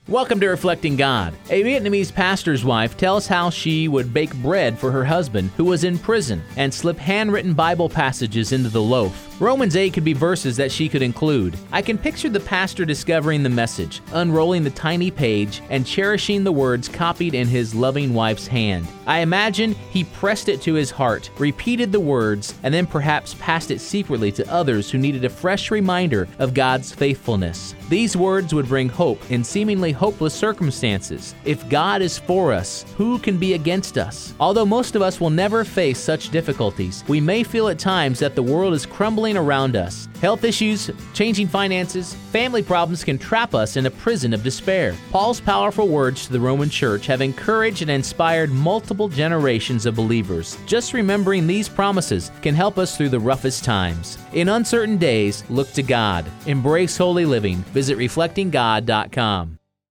Welcome to Reflecting God. A Vietnamese pastor's wife tells how she would bake bread for her husband who was in prison and slip handwritten Bible passages into the loaf. Romans 8 could be verses that she could include. I can picture the pastor discovering the message, unrolling the tiny page, and cherishing the words copied in his loving wife's hand. I imagine he pressed it to his heart, repeated the words, and then perhaps passed it secretly to others who needed a fresh reminder of God's faithfulness. These words would bring hope in seemingly hopeless circumstances. If God is for us, who can be against us? Although most of us will never face such difficulties, we may feel at times that the world is crumbling around us. Health issues, changing finances, family problems can trap us in a prison of despair. Paul's powerful words to the Roman church have encouraged and inspired multiple generations of believers. Just remembering these promises can help us through the roughest times. In uncertain days, look to God. Embrace holy living. Visit reflectinggod.com.